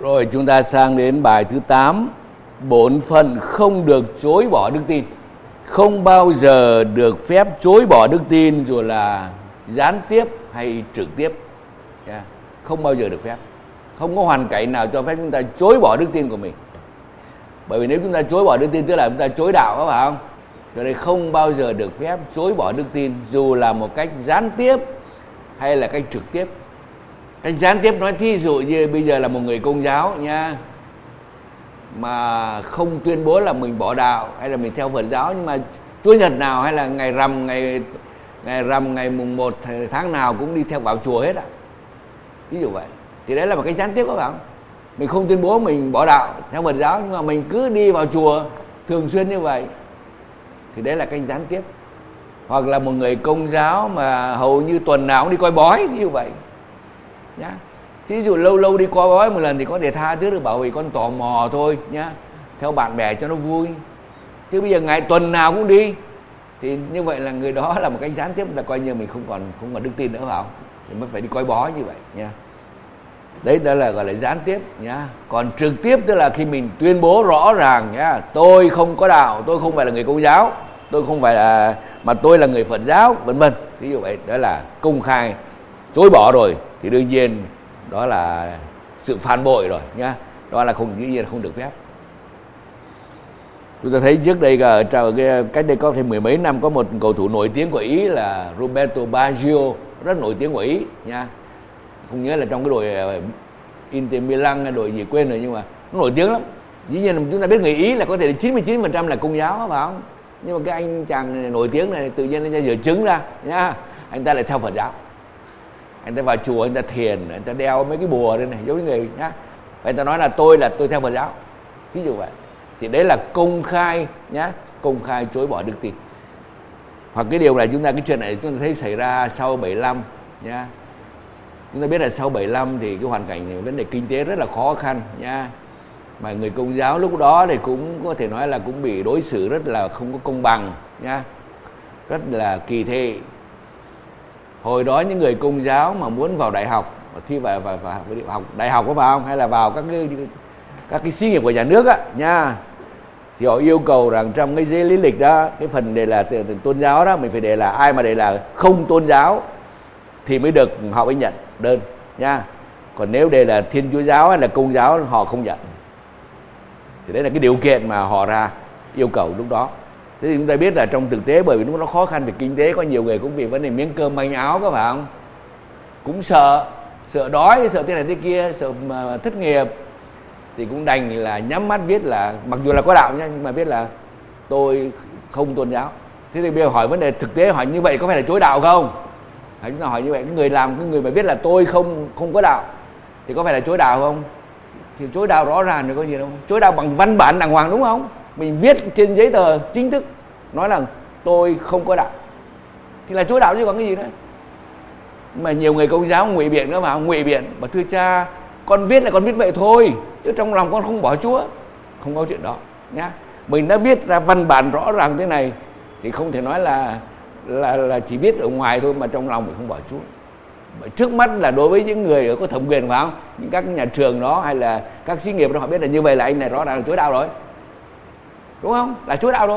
Rồi chúng ta sang đến bài thứ 8. Bổn phận không được chối bỏ đức tin. Không bao giờ được phép chối bỏ đức tin, dù là gián tiếp hay trực tiếp. Không bao giờ được phép. Không có hoàn cảnh nào cho phép chúng ta chối bỏ đức tin của mình. Bởi vì nếu chúng ta chối bỏ đức tin tức là chúng ta chối đạo, có phải không? Cho nên không bao giờ được phép chối bỏ đức tin, dù là một cách gián tiếp hay là cách trực tiếp. Cách gián tiếp nói thí dụ như bây giờ là một người Công giáo nha, mà không tuyên bố là mình bỏ đạo hay là mình theo Phật giáo, nhưng mà Chúa Nhật nào hay là ngày rằm ngày mùng 1 tháng nào cũng đi theo vào chùa hết ạ. Ví dụ vậy. Thì đấy là một cái gián tiếp, các bạn. Mình không tuyên bố mình bỏ đạo theo Phật giáo, nhưng mà mình cứ đi vào chùa thường xuyên như vậy, thì đấy là cái gián tiếp. Hoặc là một người Công giáo mà hầu như tuần nào cũng đi coi bói, như vậy nhá. Thí dụ lâu lâu đi coi bói một lần thì có thể tha thứ được, bảo vì con tò mò thôi nhá, theo bạn bè cho nó vui. Chứ bây giờ ngày tuần nào cũng đi thì như vậy là người đó là một cái gián tiếp, là coi như mình không còn đức tin nữa, phải không? Thì mới phải đi coi bói như vậy nha. Đấy, đó là gọi là gián tiếp nhá. Còn trực tiếp tức là khi mình tuyên bố rõ ràng nhá, tôi không có đạo, tôi không phải là người Công giáo, tôi không phải là, mà tôi là người Phật giáo, vân vân. Ví dụ vậy, đó là công khai chối bỏ rồi, thì đương nhiên đó là sự phản bội rồi nhá. Đó là dĩ nhiên không được phép. Chúng ta thấy trước đây cách đây có thêm mười mấy năm, có một cầu thủ nổi tiếng của Ý là Roberto Baggio, rất nổi tiếng của Ý nha. Không nhớ là trong cái đội Inter Milan hay đội gì quên rồi, nhưng mà nó nổi tiếng lắm. Dĩ nhiên chúng ta biết người Ý là có thể 99% là Công giáo, phải không? Nhưng mà cái anh chàng này nổi tiếng này tự nhiên anh ta dở chứng ra nhá, anh ta lại theo Phật giáo. Anh ta vào chùa, anh ta thiền, anh ta đeo mấy cái bùa đây này giống như người nhá. Anh ta nói là tôi theo Phật giáo, ví dụ vậy. Thì đấy là công khai nhá, công khai chối bỏ đức tin. Hoặc cái điều này cái chuyện này chúng ta thấy xảy ra sau 75 nhá. Chúng ta biết là sau 75 thì cái hoàn cảnh này, vấn đề kinh tế rất là khó khăn nha. Mà người Công giáo lúc đó thì cũng có thể nói là cũng bị đối xử rất là không có công bằng nha, rất là kỳ thị. Hồi đó những người Công giáo mà muốn vào đại học, thi vào học đại học, có vào không, hay là vào các cái xí nghiệp của nhà nước á nha, thì họ yêu cầu rằng trong cái giấy lý lịch đó, cái phần đề là tôn giáo đó, mình phải đề là ai mà đề là không tôn giáo thì mới được, họ mới nhận đơn nha. Còn nếu đề là Thiên Chúa giáo hay là Công giáo họ không nhận. Thì đấy là cái điều kiện mà họ ra yêu cầu lúc đó. Thế thì chúng ta biết là trong thực tế, bởi vì lúc nó khó khăn về kinh tế, có nhiều người cũng vì vấn đề miếng cơm manh áo, có phải không? Cũng sợ đói, sợ thế này thế kia, sợ mà thất nghiệp, thì cũng đành là nhắm mắt viết là, mặc dù là có đạo nhá, nhưng mà viết là tôi không tôn giáo. Thế thì bây giờ hỏi vấn đề thực tế, hỏi như vậy có phải là chối đạo không? Chúng ta hỏi như vậy, cái người mà biết là tôi không có đạo thì có phải là chối đạo không? Thì chối đạo rõ ràng rồi, có gì đâu. Chối đạo bằng văn bản đàng hoàng, đúng không? Mình viết trên giấy tờ chính thức nói rằng tôi không có đạo thì là chối đạo chứ còn cái gì nữa. Mà nhiều người Công giáo ngụy biện nữa mà, ngụy biện bảo thưa cha, con viết là con viết vậy thôi, chứ trong lòng con không bỏ Chúa. Không có chuyện đó nhá. Mình đã viết ra văn bản rõ ràng thế này thì không thể nói là chỉ viết ở ngoài thôi mà trong lòng mình không bỏ Chúa. Trước mắt là đối với những người có thẩm quyền, phải không? Những các nhà trường đó hay là các xí nghiệp đó, họ biết là như vậy là anh này rõ ràng là chối đạo rồi, đúng không? Là chối đạo rồi.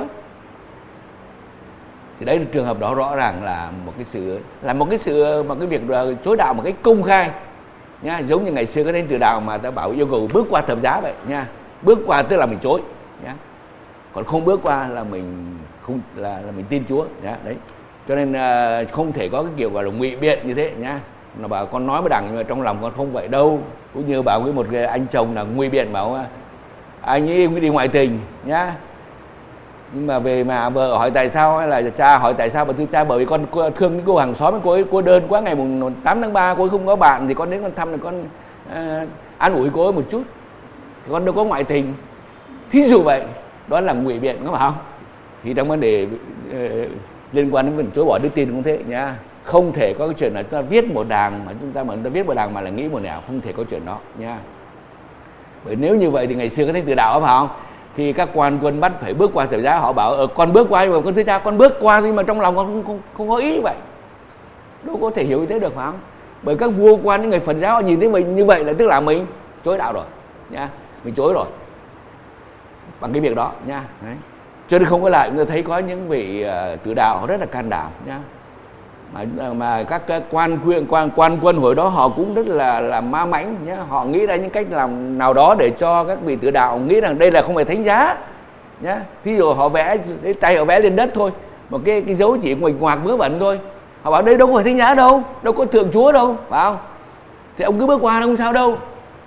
Thì đấy là trường hợp đó rõ ràng là một cái việc chối đạo một cái công khai nha, giống như ngày xưa có thánh tử đạo mà ta bảo yêu cầu bước qua thập giá vậy nha. Bước qua tức là mình chối nhá. Còn không bước qua là mình không là mình tin Chúa nhá. Đấy. Cho nên không thể có cái kiểu gọi là ngụy biện như thế nhá. Nó bảo con nói với đằng nhưng mà trong lòng con không vậy đâu. Cũng như bảo với một cái anh chồng là ngụy biện bảo anh ấy đi ngoại tình nhá. Nhưng mà về mà vợ hỏi tại sao, hay là cha hỏi tại sao, bà thưa cha bởi vì con thương cái cô hàng xóm, cô ấy cô đơn quá, ngày mùng 8 tháng 3 cô ấy không có bạn thì con đến con thăm là con an ủi cô ấy một chút, thì con đâu có ngoại tình. Thí dụ vậy, đó là ngụy biện, có phải không? Thì trong vấn đề liên quan đến vấn đề chối bỏ đức tin cũng thế nhá. Không thể có cái chuyện là chúng ta viết một đàng mà chúng ta viết một đàng mà là nghĩ một nẻo, không thể có chuyện đó nha. Bởi nếu như vậy thì ngày xưa có thánh tử đạo, phải không? Khi các quan quân bắt phải bước qua thập giá, họ bảo con bước qua, nhưng mà con thưa cha con bước qua nhưng mà trong lòng con không có ý như vậy, đâu có thể hiểu như thế được, phải không? Bởi các vua quan, những người Phật giáo họ nhìn thấy mình như vậy là tức là mình chối đạo rồi nha, mình chối rồi bằng cái việc đó nha. Đấy. Cho nên không có lại, chúng ta thấy có những vị tử đạo họ rất là can đảm nha, mà các cái quan quân hồi đó họ cũng rất là ma mãnh nhá, họ nghĩ ra những cách làm nào đó để cho các vị tử đạo nghĩ rằng đây là không phải thánh giá nhá. Thí dụ họ vẽ, tay họ vẽ lên đất thôi, một cái dấu chỉ nguệch ngoạc vớ vẩn thôi, họ bảo đây đâu có phải thánh giá đâu có thượng chúa đâu, phải không? Thì ông cứ bước qua nó không sao đâu,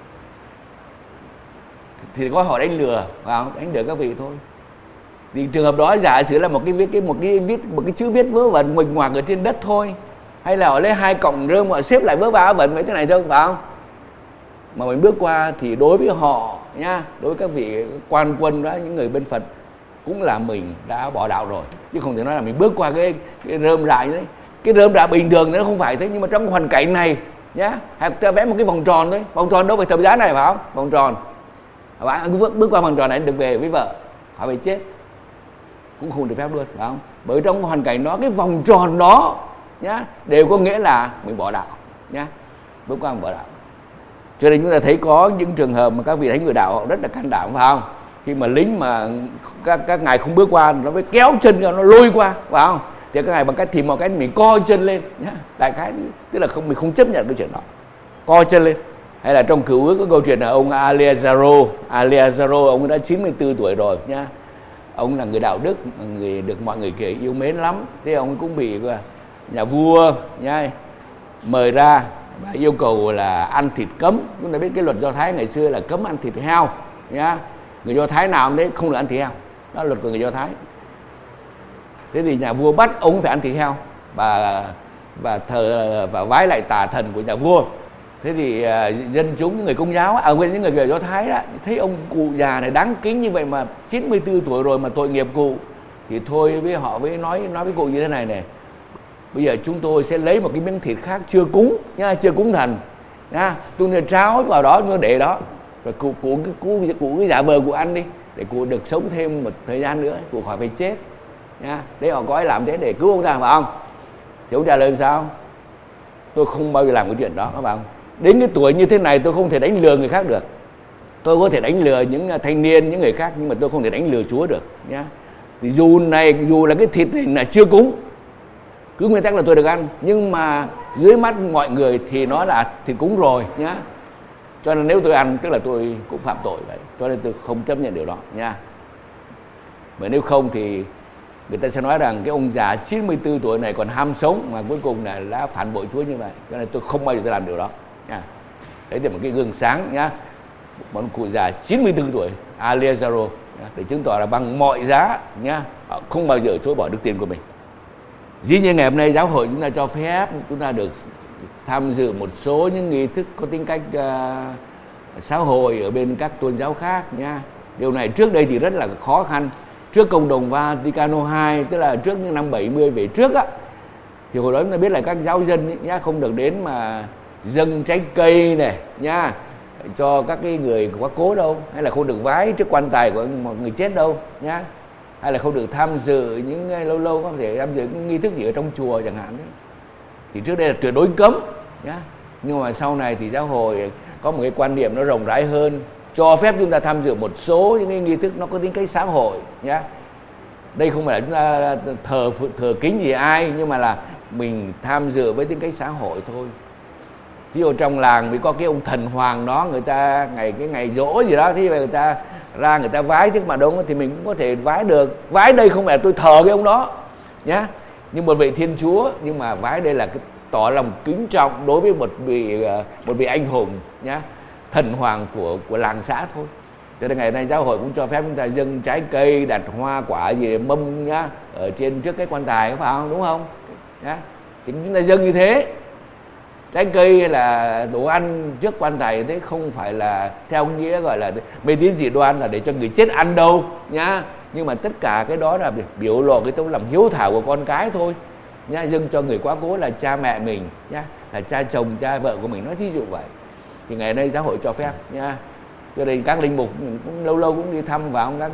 thì có họ đánh lừa, phải không? Đánh lừa các vị thôi. Thì trường hợp đó giả sử là một cái chữ viết vớ vẩn nguệch ngoạc ở trên đất thôi, hay là họ lấy hai cọng rơm họ xếp lại vớ va vẩn vậy thế này thôi, phải không? Mà mình bước qua thì đối với họ nha, đối với các vị quan quân đó, những người bên Phật cũng là mình đã bỏ đạo rồi, chứ không thể nói là mình bước qua cái rơm rạ như thế. Cái rơm rạ bình thường thì nó không phải thế, nhưng mà trong hoàn cảnh này nhá, hay ta vẽ một cái vòng tròn thôi, vòng tròn đâu phải thập giá này, phải không? Vòng tròn, bạn bước qua vòng tròn này được về với vợ, họ phải chết cũng không được phép luôn, phải không? Bởi trong hoàn cảnh đó, cái vòng tròn đó nhá, đều có nghĩa là mình bỏ đạo nhá, bước qua mình bỏ đạo. Cho nên chúng ta thấy có những trường hợp mà các vị thánh người đạo họ rất là can đảm, phải không? Khi mà lính mà các ngài không bước qua, nó mới kéo chân cho nó lôi qua, phải không? Thì các ngài bằng cách tìm một cái mình co chân lên nhá, đại khái tức là mình không chấp nhận cái chuyện đó, co chân lên. Hay là trong Cựu Ước có câu chuyện là ông Aleazaro, ông đã 94 tuổi rồi nhá. Ông là người đạo đức, người được mọi người yêu mến lắm. Thế ông cũng bị nhà vua nhá, mời ra và yêu cầu là ăn thịt cấm. Chúng ta biết cái luật Do Thái ngày xưa là cấm ăn thịt heo nhá. Người Do Thái nào đấy không được ăn thịt heo, đó là luật của người Do Thái. Thế thì nhà vua bắt ông phải ăn thịt heo và thờ và vái lại tà thần của nhà vua. Thế thì dân chúng, những người Công giáo, những người Do Thái đó, thấy ông cụ già này đáng kính như vậy mà 94 tuổi rồi mà tội nghiệp cụ, thì thôi với họ nói với cụ như thế này: bây giờ chúng tôi sẽ lấy một cái miếng thịt khác chưa cúng nha, chưa cúng thần nha, tôi nên tráo vào đó, tôi để đó, rồi cụ cứ giả vờ cụ ăn đi, để cụ được sống thêm một thời gian nữa, cụ khỏi phải chết nha. Đấy, họ có làm thế để cứu ông ta, phải không? Thì ông trả lời sao? Tôi không bao giờ làm cái chuyện đó, phải không? Đến cái tuổi như thế này tôi không thể đánh lừa người khác được. Tôi có thể đánh lừa những thanh niên, những người khác, nhưng mà tôi không thể đánh lừa Chúa được nhá. Thì dù là cái thịt này là chưa cúng, cứ nguyên tắc là tôi được ăn, nhưng mà dưới mắt mọi người thì nó là thịt cúng rồi nhá. Cho nên nếu tôi ăn tức là tôi cũng phạm tội vậy. Cho nên tôi không chấp nhận điều đó nha. Bởi nếu không thì người ta sẽ nói rằng cái ông già 94 tuổi này còn ham sống, mà cuối cùng là đã phản bội Chúa như vậy. Cho nên tôi không bao giờ tôi làm điều đó nha. Đấy là một cái gương sáng nhá. Một cụ già 94 tuổi Aleazaro để chứng tỏ là bằng mọi giá nhá, họ không bao giờ chối bỏ đức tin của mình. Dĩ nhiên ngày hôm nay giáo hội chúng ta cho phép chúng ta được tham dự một số những nghi thức có tính cách xã hội ở bên các tôn giáo khác nha. Điều này trước đây thì rất là khó khăn. Trước Cộng đồng Vaticano II, tức là trước những năm 70 về trước á, thì hồi đó chúng ta biết là các giáo dân ấy, nhá, không được đến mà dâng trái cây này nha cho các cái người quá cố đâu, hay là không được vái trước quan tài của một người chết đâu nhá, hay là không được tham dự những lâu lâu có thể tham dự những nghi thức gì ở trong chùa chẳng hạn đấy. Thì trước đây là tuyệt đối cấm nhá. Nhưng mà sau này thì giáo hội có một cái quan niệm nó rộng rãi hơn, cho phép chúng ta tham dự một số những cái nghi thức nó có tính cách xã hội nhá. Đây không phải là chúng ta thờ kính gì ai, nhưng mà là mình tham dự với tính cách xã hội thôi. Ví dụ trong làng mới có cái ông thần hoàng đó, người ta ngày giỗ gì đó, thì người ta ra người ta vái trước mặt ông thì mình cũng có thể vái được. Vái đây không phải là tôi thờ cái ông đó nhá, nhưng một vị Thiên Chúa, nhưng mà vái đây là cái tỏ lòng kính trọng đối với một vị anh hùng nhá, thần hoàng của làng xã thôi. Cho nên ngày nay giáo hội cũng cho phép chúng ta dâng trái cây, đặt hoa quả gì mâm nhá ở trên trước cái quan tài, phải không? Đúng không? Nhá. Thì chúng ta dâng như thế. Trái cây hay là đồ ăn trước quan tài thế không phải là theo nghĩa gọi là mê tín dị đoan là để cho người chết ăn đâu nhá. Nhưng mà tất cả cái đó là biểu lộ cái tấm lòng hiếu thảo của con cái thôi nhá, dâng cho người quá cố là cha mẹ mình nhá, là cha chồng, cha vợ của mình, nói thí dụ vậy. Thì ngày nay giáo hội cho phép nhá. Cho nên các linh mục cũng lâu lâu cũng đi thăm vào các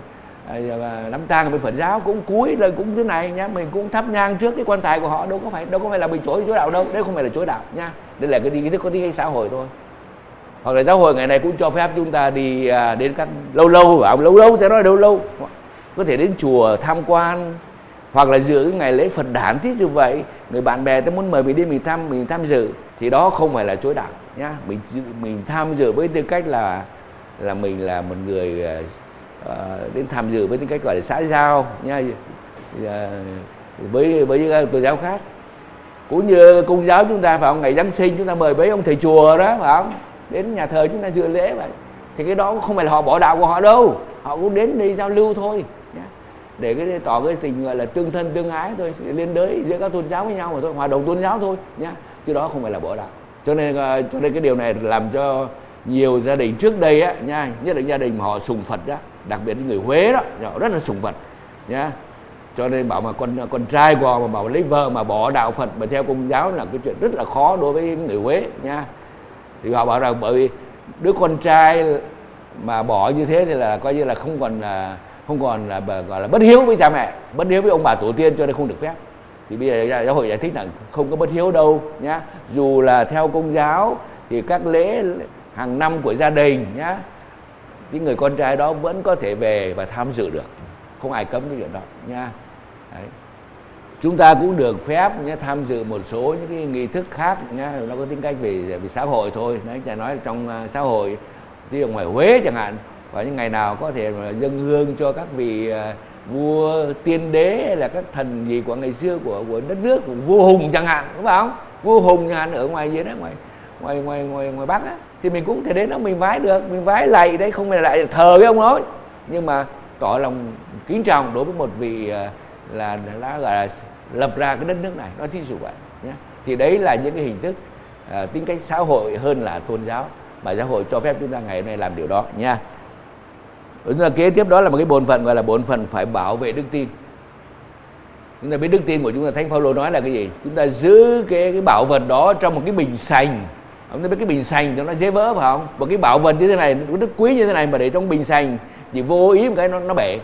đám tang bên Phật giáo cũng cúi lên cũng thế này nhá, mình cũng thắp nhang trước cái quan tài của họ, đâu có phải là mình chối đạo đâu, đấy không phải là chối đạo nhá. Đây là cái nghi thức có tính xã hội thôi. Hoặc là giáo hội ngày nay cũng cho phép chúng ta đi đến các lâu sẽ nói lâu có thể đến chùa tham quan, hoặc là dự cái ngày lễ Phật đản thích như vậy, người bạn bè ta muốn mời mình đi, mình tham dự, thì đó không phải là chối đạo nhá. Mình tham dự với tư cách là mình là một người đến tham dự với tư cách gọi là xã giao nha, với những tôn giáo khác. Cũng như Công giáo chúng ta phải không, ngày Giáng sinh chúng ta mời mấy ông thầy chùa đó phải không, đến nhà thờ chúng ta dự lễ vậy, thì cái đó không phải là họ bỏ đạo của họ đâu, họ cũng đến đây giao lưu thôi nhá, để tỏ cái tình gọi là tương thân tương ái thôi, liên đới giữa các tôn giáo với nhau mà thôi, hòa đồng tôn giáo thôi nhá, chứ đó không phải là bỏ đạo. Cho nên cái điều này làm cho nhiều gia đình trước đây á nha, nhất là gia đình mà họ sùng Phật đó, đặc biệt những người Huế đó, họ rất là sùng Phật nhá. Cho nên bảo mà con trai của họ mà bảo lấy vợ mà bỏ đạo Phật mà theo Công giáo là cái chuyện rất là khó đối với người Huế nha. Thì họ bảo rằng bởi vì đứa con trai mà bỏ như thế thì là coi như là không còn là gọi là bất hiếu với cha mẹ, bất hiếu với ông bà tổ tiên, cho nên không được phép. Thì bây giờ giáo hội giải thích là không có bất hiếu đâu nhá. Dù là theo Công giáo thì các lễ hàng năm của gia đình nhá, những người con trai đó vẫn có thể về và tham dự được, không ai cấm cái chuyện đó nha. Đấy. Chúng ta cũng được phép nhé, tham dự một số những cái nghi thức khác nhá, nó có tính cách về xã hội thôi. Đấy, ta nói là trong xã hội, ví dụ ngoài Huế chẳng hạn, và những ngày nào có thể dâng hương cho các vị vua tiên đế hay là các thần gì của ngày xưa của đất nước, của vua Hùng chẳng hạn, đúng không? Vua Hùng chẳng hạn ở ngoài dưới đó, ngoài Bắc á, thì mình cũng thể đến đó mình vái được, mình vái lạy đấy, không phải lại thờ với ông nói, nhưng mà tỏ lòng kính trọng đối với một vị là đã gọi là lập ra cái đất nước này, nó thí dụ vậy nhé. Thì đấy là những cái hình thức tính cách xã hội hơn là tôn giáo, mà giáo hội cho phép chúng ta ngày hôm nay làm điều đó nha. Chúng ta kế tiếp đó là một cái bổn phận gọi là bổn phận phải bảo vệ đức tin. Chúng ta biết đức tin của chúng ta, Thánh Phaolô nói là cái gì? Chúng ta giữ cái bảo vật đó trong một cái bình sành. Chúng ta biết cái bình sành cho nó dễ vỡ phải không? Một cái bảo vật như thế này, rất quý như thế này mà để trong bình sành thì vô ý một cái nó bể.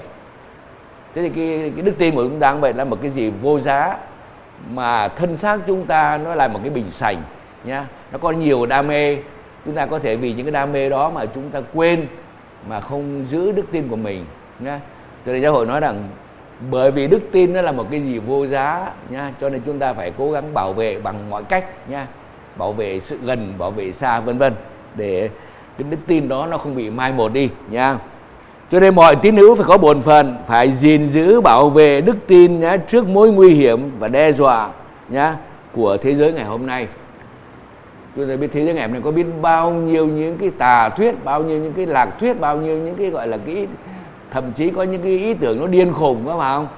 Thế thì cái đức tin của chúng ta vậy là một cái gì vô giá, mà thân xác chúng ta nó là một cái bình sành nhá. Nó có nhiều đam mê, chúng ta có thể vì những cái đam mê đó mà chúng ta quên mà không giữ đức tin của mình nhá. Cho nên giáo hội nói rằng bởi vì đức tin nó là một cái gì vô giá nhá, cho nên chúng ta phải cố gắng bảo vệ bằng mọi cách nhá, bảo vệ sự gần, bảo vệ xa, vân vân, để cái đức tin đó nó không bị mai một đi nha. Cho nên mọi tín hữu phải có bổn phận, phải gìn giữ bảo vệ đức tin nhá, trước mối nguy hiểm và đe dọa nhá của thế giới ngày hôm nay. Chúng ta biết thế giới ngày hôm nay có biết bao nhiêu những cái tà thuyết, bao nhiêu những cái lạc thuyết, bao nhiêu những cái gọi là cái thậm chí có những cái ý tưởng nó điên khùng, phải không?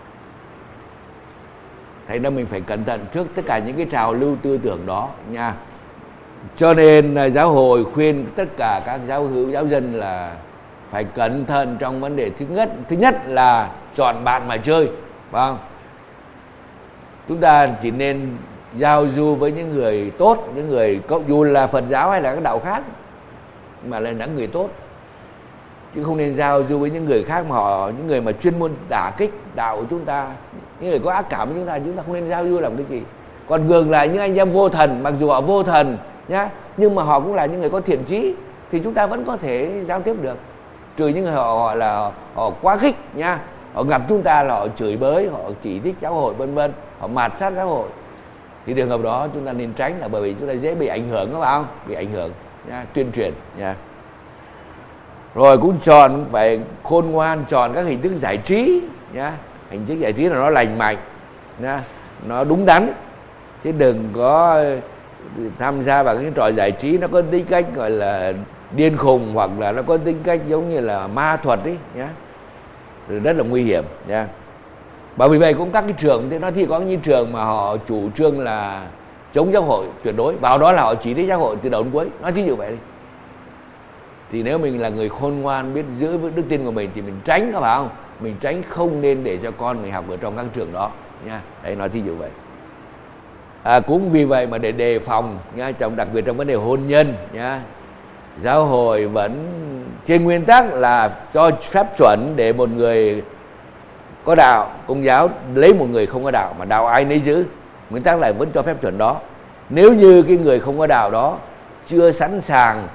Thành ra mình phải cẩn thận trước tất cả những cái trào lưu tư tưởng đó nha. Cho nên giáo hội khuyên tất cả các giáo hữu, giáo dân là phải cẩn thận trong vấn đề thứ nhất là chọn bạn mà chơi, phải không? Chúng ta chỉ nên giao du với những người tốt, những người dù là Phật giáo hay là các đạo khác mà là những người tốt, chứ không nên giao du với những người khác mà những người mà chuyên môn đả kích đạo của chúng ta, những người có ác cảm với chúng ta không nên giao du làm cái gì. Còn ngược lại những anh em vô thần, mặc dù họ vô thần nhá, nhưng mà họ cũng là những người có thiện chí, thì chúng ta vẫn có thể giao tiếp được. Trừ những người họ quá khích nha, họ gặp chúng ta là họ chửi bới, họ chỉ trích giáo hội vân vân, họ mạt sát giáo hội, thì trường hợp đó chúng ta nên tránh, là bởi vì chúng ta dễ bị ảnh hưởng, các bạn không? Bị ảnh hưởng nha, tuyên truyền nha. Rồi cũng phải khôn ngoan, chọn các hình thức giải trí nhá, hình thức giải trí là nó lành mạnh nhá, nó đúng đắn, chứ đừng có tham gia vào cái trò giải trí nó có tính cách gọi là điên khùng, hoặc là nó có tính cách giống như là ma thuật ấy nhá, rất là nguy hiểm nha. Bởi vì vậy cũng các cái trường thì nó thì có những trường mà họ chủ trương là chống giáo hội tuyệt đối, vào đó là họ chỉ trích giáo hội từ đầu đến cuối, nói thí dụ vậy đi. Thì nếu mình là người khôn ngoan, biết giữ vững đức tin của mình thì mình tránh, có phải không? Mình tránh, không nên để cho con mình học ở trong các trường đó nha. Đấy, nói thí dụ vậy. Cũng vì vậy mà để đề phòng nha, đặc biệt trong vấn đề hôn nhân nha, giáo hội vẫn trên nguyên tắc là cho phép chuẩn để một người có đạo Công giáo lấy một người không có đạo, mà đạo ai nấy giữ, nguyên tắc là vẫn cho phép chuẩn đó. Nếu như cái người không có đạo đó chưa sẵn sàng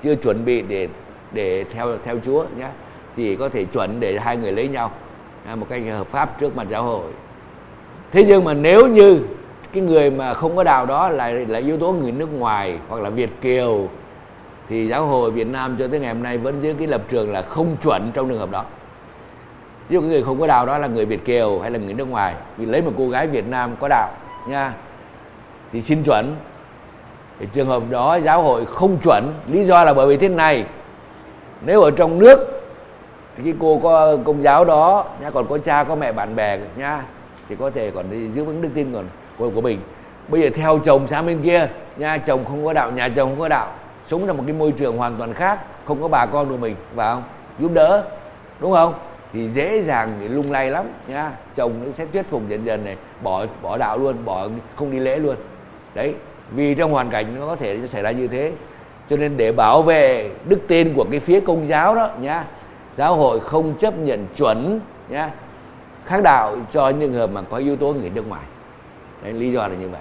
chưa chuẩn bị để theo Chúa nhé, thì có thể chuẩn để hai người lấy nhau một cách hợp pháp trước mặt giáo hội. Thế nhưng mà nếu như cái người mà không có đạo đó là yếu tố người nước ngoài hoặc là Việt kiều, thì giáo hội Việt Nam cho tới ngày hôm nay vẫn giữ cái lập trường là không chuẩn trong trường hợp đó. Ví dụ cái người không có đạo đó là người Việt kiều hay là người nước ngoài, vì lấy một cô gái Việt Nam có đạo nha, thì xin chuẩn. Thì trường hợp đó giáo hội không chuẩn, lý do là bởi vì thế này: nếu ở trong nước thì cái cô có công giáo đó nhá, còn có cha có mẹ bạn bè nhá, thì có thể còn giữ vững đức tin của mình. Bây giờ theo chồng sang bên kia nha, chồng không có đạo, nhà chồng không có đạo, sống trong một cái môi trường hoàn toàn khác, không có bà con của mình vào không giúp đỡ, đúng không, thì dễ dàng thì lung lay lắm nhá. Chồng nó sẽ thuyết phục dần dần này bỏ đạo luôn, không đi lễ luôn đấy, vì trong hoàn cảnh nó có thể nó xảy ra như thế. Cho nên để bảo vệ đức tin của cái phía công giáo đó nhá, giáo hội không chấp nhận chuẩn nhá khác đạo cho những trường hợp mà có yếu tố người nước ngoài. Đấy, lý do là như vậy.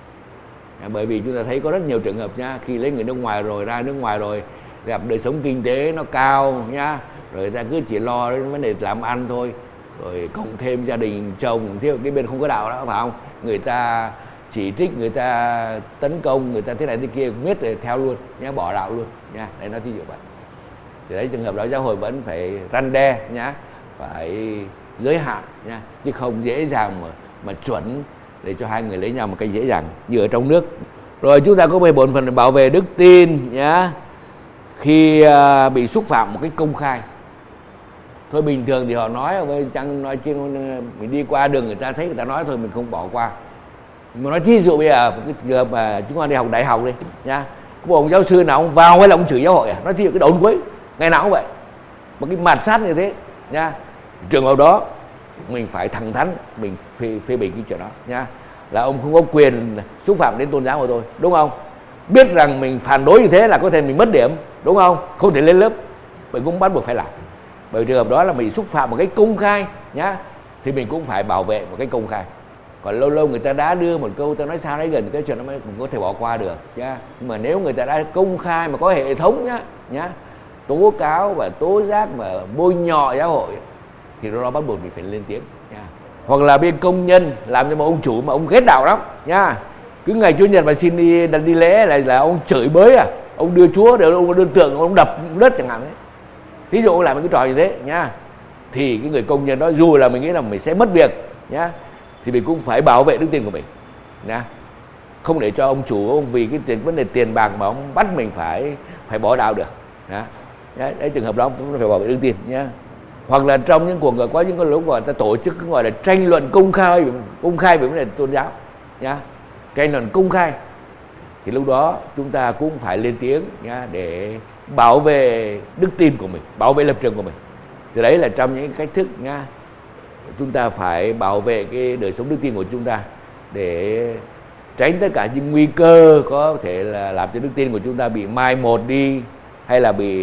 Bởi vì chúng ta thấy có rất nhiều trường hợp nhá, khi lấy người nước ngoài rồi, ra nước ngoài rồi, gặp đời sống kinh tế nó cao nhá, rồi người ta cứ chỉ lo đến vấn đề làm ăn thôi, rồi cộng thêm gia đình chồng thiếu cái bên không có đạo đó, phải không, người ta chỉ trích, người ta tấn công, người ta thế này thế kia, không biết rồi theo luôn nhá, bỏ đạo luôn nha. Đấy, nó thí dụ vậy. Thì đấy, trường hợp đó giáo hội vẫn phải răn đe nhá, phải giới hạn nha, chứ không dễ dàng mà chuẩn để cho hai người lấy nhau một cách dễ dàng như ở trong nước. Rồi chúng ta có về bổn phận bảo vệ đức tin nhá, khi bị xúc phạm một cách công khai. Thôi bình thường thì họ nói, chẳng nói chứ mình đi qua đường người ta thấy người ta nói thôi mình không bỏ qua. Mà nói thí dụ bây giờ cái trường hợp mà chúng ta đi học đại học đi nha, có ông giáo sư nào ông vào hay là ông chửi giáo hội nói thí dụ cái đồn cuối ngày nào cũng vậy, một cái mạt sát như thế nha, trường hợp đó mình phải thẳng thắn mình phê bình cái chuyện đó nha, là ông không có quyền xúc phạm đến tôn giáo của tôi, đúng không? Biết rằng mình phản đối như thế là có thể mình mất điểm, đúng không? Không thể lên lớp, mình cũng bắt buộc phải làm. Bởi trường hợp đó là mình xúc phạm một cách công khai nhá, thì mình cũng phải bảo vệ một cách công khai. Còn lâu lâu người ta đã đưa một câu ta nói sao đấy gần cái chuyện đó mới cũng có thể bỏ qua được nhá. Nhưng mà nếu người ta đã công khai mà có hệ thống nhá, tố cáo và tố giác và bôi nhọ giáo hội thì nó bắt buộc mình phải lên tiếng nha. Hoặc là bên công nhân làm cho một ông chủ mà ông ghét đạo lắm nha, cứ ngày chủ nhật mà xin đi lễ là ông chửi bới ông đưa Chúa đều ông đưa tượng, ông đập đất chẳng hạn đấy. Ví dụ ông làm cái trò như thế nha, thì cái người công nhân đó dù là mình nghĩ là mình sẽ mất việc nhá, thì mình cũng phải bảo vệ đức tin của mình nha, không để cho ông chủ ông vì cái vấn đề tiền bạc mà ông bắt mình phải bỏ đạo được nha. Đấy, trường hợp đó cũng phải bảo vệ đức tin nhá. Hoặc là trong những cuộc có những cái lúc mà ta tổ chức gọi là tranh luận công khai về vấn đề tôn giáo nhá, tranh luận công khai, thì lúc đó chúng ta cũng phải lên tiếng nhá, để bảo vệ đức tin của mình, bảo vệ lập trường của mình. Thì đấy là trong những cách thức nhá, chúng ta phải bảo vệ cái đời sống đức tin của chúng ta để tránh tất cả những nguy cơ có thể là làm cho đức tin của chúng ta bị mai một đi hay là bị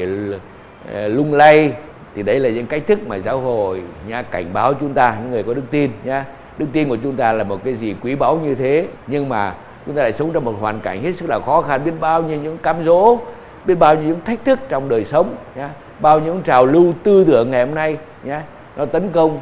lung lay. Thì đấy là những cách thức mà giáo hội nha cảnh báo chúng ta, những người có đức tin nhá. Đức tin của chúng ta là một cái gì quý báu như thế, nhưng mà chúng ta lại sống trong một hoàn cảnh hết sức là khó khăn, biết bao nhiêu những cám dỗ, biết bao nhiêu những thách thức trong đời sống nhá, bao nhiêu những trào lưu tư tưởng ngày hôm nay nhá, nó tấn công.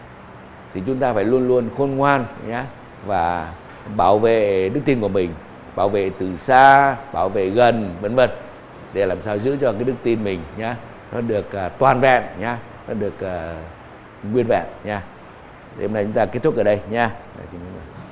Thì chúng ta phải luôn luôn khôn ngoan nhá, và bảo vệ đức tin của mình, bảo vệ từ xa, bảo vệ gần, vân vân, để làm sao giữ cho cái đức tin mình nhá nó được toàn vẹn nhá, nó được nguyên vẹn nha. Thì hôm nay chúng ta kết thúc ở đây nha.